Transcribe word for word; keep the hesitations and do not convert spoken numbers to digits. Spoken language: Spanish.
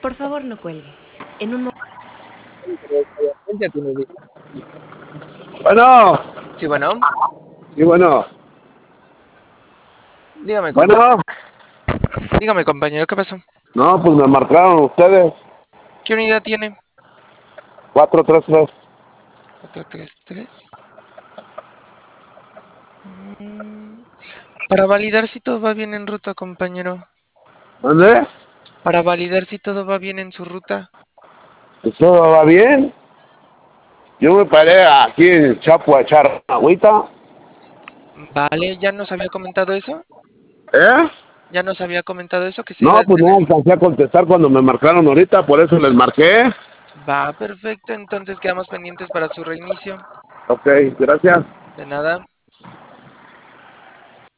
Por favor, no cuelgue. En un Ya tiene vida. Bueno, Sí, bueno, y bueno, dígame, compañero. bueno, Dígame, compañero, ¿qué pasó? no, pues me marcaron ustedes, ¿Qué unidad tiene? cuatro tres tres. cuatro tres tres. Mm, Para validar si todo va bien en ruta, compañero. ¿Dónde? Para validar si todo va bien en su ruta. Pues todo va bien. Yo me paré aquí en Chapo a echar agüita. Vale, ¿ya nos había comentado eso? ¿Eh? ¿Ya nos había comentado eso? Que se iba a No, pues no detener. alcancé a contestar cuando me marcaron ahorita, por eso les marqué. Va, perfecto. Entonces quedamos pendientes para su reinicio. Ok, gracias. De nada.